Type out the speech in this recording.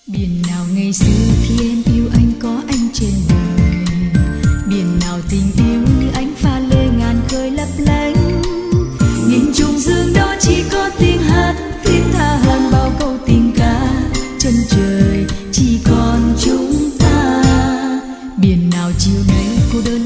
Biển nào ngày xưa khi em yêu anh có anh trên đời, biển nào tình yêu như ánh pha lê ngàn khơi lấp lánh. Nhìn trùng dương đó chỉ có tiếng hát thiết tha hơn bao câu tình ca, chân trời chỉ còn chúng ta. Biển nào chiều nay cô đơn